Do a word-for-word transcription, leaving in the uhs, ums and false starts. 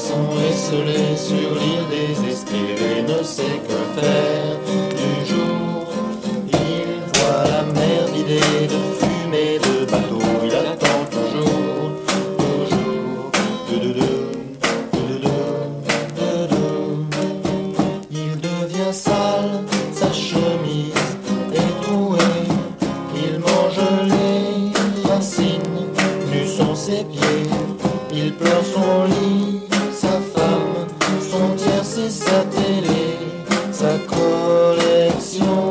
poisson esselé sur l'île désespérée ne sait que faire du jour. Il voit la mer vidée de fumée de bateaux, il attend toujours, toujours, doudou, doudou, doudou. Il devient sale, sa chemise est trouée, il mange les racines, nus sont ses pieds, il pleure son lit, sa femme, son tierce et sa télé, sa collection.